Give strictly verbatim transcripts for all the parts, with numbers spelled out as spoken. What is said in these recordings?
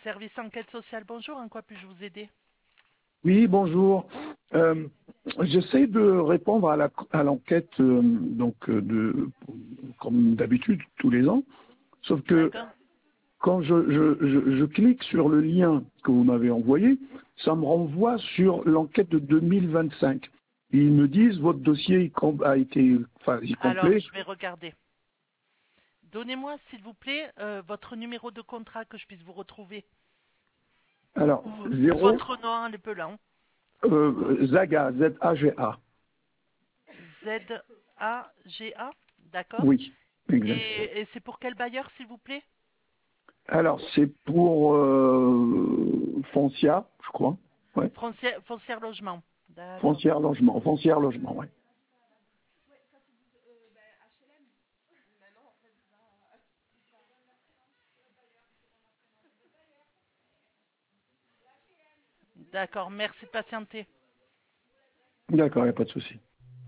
Service enquête sociale, bonjour, en quoi puis-je vous aider? Oui, bonjour. Euh, J'essaie de répondre à la- à l'enquête, euh, donc euh, de, comme d'habitude tous les ans, sauf que D'accord. quand je, je, je, je clique sur le lien que vous m'avez envoyé, ça me renvoie sur l'enquête de deux mille vingt-cinq. Ils me disent votre dossier il com- a été enfin, il est Alors, complet. je vais regarder. Donnez-moi, s'il vous plaît, euh, votre numéro de contrat que je puisse vous retrouver. Alors, Ou, ou zéro, votre nom, hein, les pelants. euh, Zaga, Z A G A. Z A G A, d'accord. Oui, exact. Et, et c'est pour quel bailleur, s'il vous plaît? Alors, c'est pour euh, Foncia, je crois. Ouais. Foncière, foncière logement. D'accord. Foncière logement, foncière logement, ouais. D'accord, merci de patienter. D'accord, il n'y a pas de souci.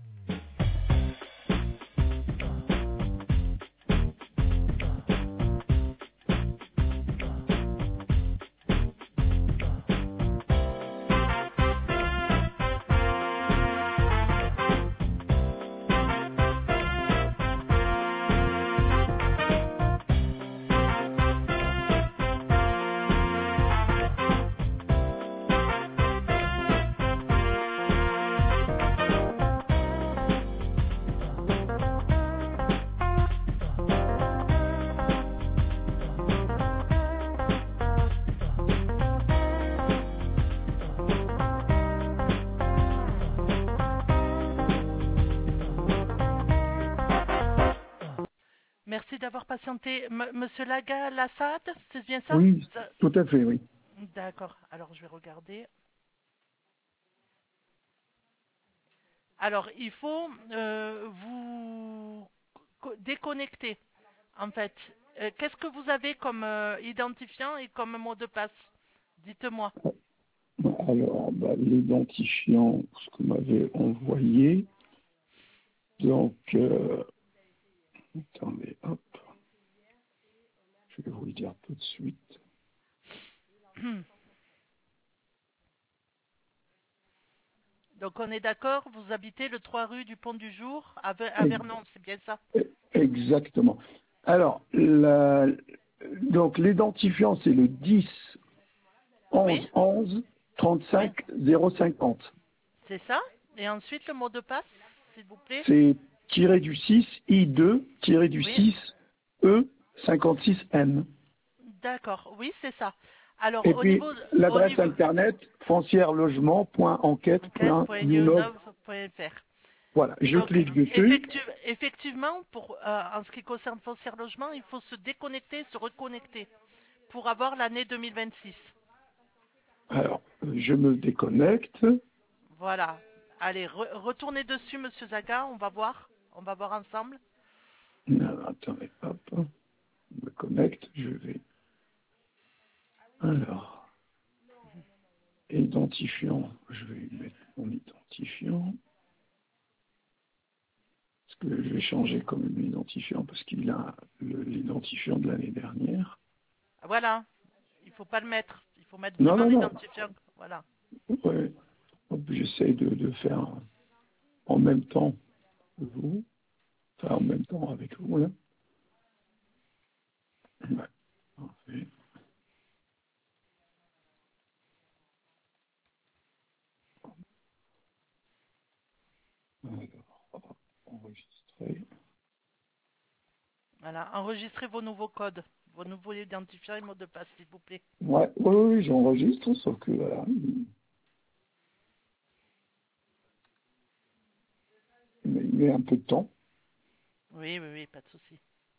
Merci d'avoir patienté. M- Monsieur Laga Lassad, c'est bien ça? Oui, Ça- tout à fait, oui. D'accord, alors je vais regarder. Alors, il faut euh, vous co- déconnecter, en fait. Euh, Qu'est-ce que vous avez comme euh, identifiant et comme mot de passe? Dites-moi. Alors, bah, l'identifiant, ce que m'avait envoyé. Donc, euh, attendez, hop, je vais vous le dire tout de suite. Donc, on est d'accord, vous habitez le trois rue du Pont du Jour à, Ver- à Ex- Vernon, c'est bien ça? Exactement. Alors, la, donc l'identifiant, c'est le dix Oui, onze onze oui, trente-cinq zéro cinquante. c'est ça. Et ensuite, le mot de passe, s'il vous plaît? C'est tiré du six I deux tiré du Oui, six E cinquante-six N. d'accord, oui, c'est ça. Alors, Et au puis niveau, au l'adresse niveau, internet foncière logement point enquête point unov. enquête point unov point F R. Voilà, je Donc, clique dessus. effectu- effectivement, pour, euh, en ce qui concerne Foncière Logement, il faut se déconnecter, se reconnecter pour avoir l'année deux mille vingt-six. Alors, je me déconnecte. Voilà. Allez, re- retournez dessus, Monsieur Zaga, on va voir. On va voir ensemble. Alors, attendez, hop, je me connecte, je vais. Alors, identifiant, je vais mettre mon identifiant. Parce que je vais changer comme identifiant parce qu'il a le- l'identifiant de l'année dernière. Voilà. Il faut pas le mettre. Il faut mettre Non, vraiment non, non. l'identifiant. Voilà. Ouais. Hop, j'essaie de, de faire en même temps que vous. Enfin, en même temps avec vous, là. Ouais. Parfait. Alors, enregistrer. Voilà. Enregistrez vos nouveaux codes, vos nouveaux identifiants et mots de passe, s'il vous plaît. Ouais, oui, oui, j'enregistre, sauf que voilà, il il met un peu de temps. Oui, oui, oui, pas de souci.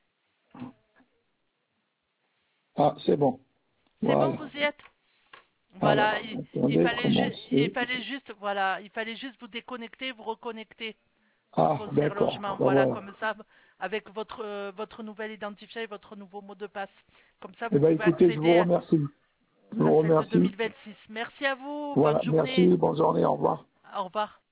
Ah, c'est bon. C'est bon, Voilà. vous y êtes? Voilà, Alors, il, il attendez, fallait ju- il commencer. fallait juste, voilà, il fallait juste vous déconnecter, vous reconnecter sur Ah, Foncière d'accord. Logement, Ben voilà, voilà. comme ça, avec votre euh, votre nouvel identifiant et votre nouveau mot de passe. Comme ça, Eh vous bien, pouvez écoutez, je vous accéder à, remercie. Je à vous celle de remercie. deux mille vingt-six. Merci à vous, bonne Voilà, journée, merci. Bonne journée. Au revoir. au revoir.